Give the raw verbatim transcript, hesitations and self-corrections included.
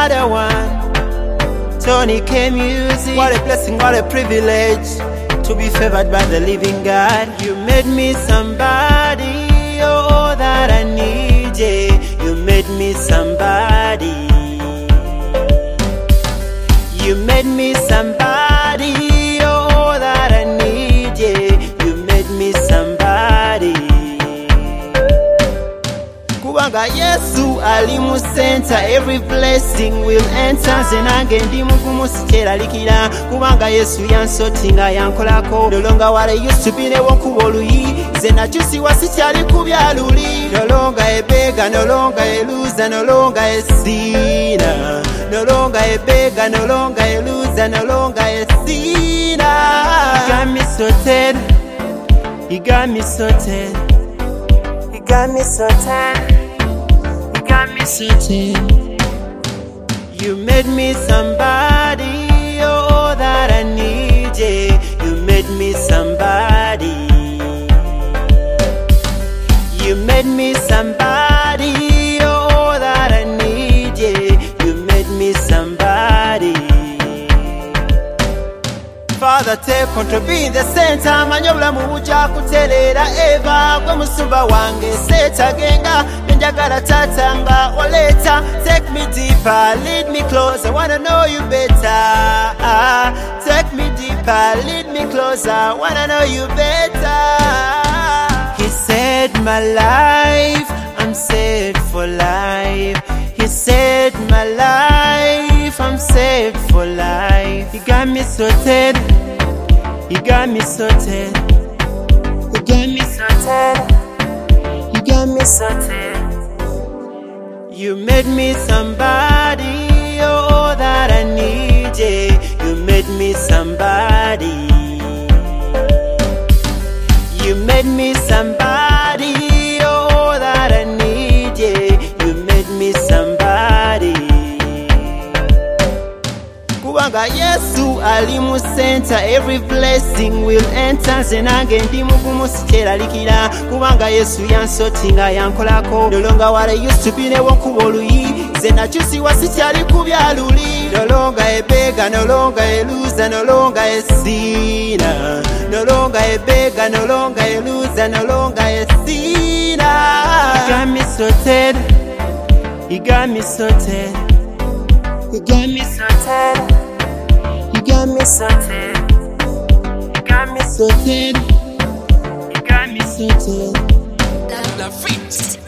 another one. Tony K Music. What a blessing, what a privilege to be favored by the living God. You made me somebody, oh, that I need, yeah. You made me somebody. You made me somebody, oh, that I need, yeah. You made me somebody. Kubanga Yesu ali mu center, every blessing will enter. Zenange ndi mugumu sikyeralikira, kubanga Yesu yansotinga yankolako. No longer what I used to be, newo nkuba oluyi. Ze nakyusiwa sikyali kubya luli. No longer a beggar, no longer a loser, no longer a sinner. No longer a beggar, no longer a loser, no longer a sinner. He got me sorted. He got me sorted. He got me sorted. He got me sorted. You made me somebody, oh, that I need, yeah. You made me somebody. You made me somebody, oh, that I need, yeah. You made me somebody. Father, take control, be in the center. Manyobla mubuja kutelera eva kwa musuba wange seta genga njagala tatanga oleta. Take me deeper, lead me closer, wanna know you better. Take me deeper, lead me closer, wanna know you better. He saved my life, I'm saved for life. He saved my life, I'm saved for life. He got me sorted. He got me sorted. He got me sorted. He got me sorted. You made me somebody, oh, that I need, yeah. You made me somebody. You made me somebody, oh, that I need, yeah. You made me somebody. Kubanga Yesu ali mu center, every blessing will enter. Zenange ndi mugumu sikyeralikira, kubanga Yesu yansotinga yankolako. No longer what I used to be, newo nkuba oluyi. Ze nakyusiwa sikyali kubya luli. No longer a beggar, no longer a loser, no longer a sinner. No longer a beggar, no longer a loser, no longer a sinner. He got me sorted. He got me sorted. He got me sorted. He got me sorted. He got me sorted. He got me sorted. The Freaks.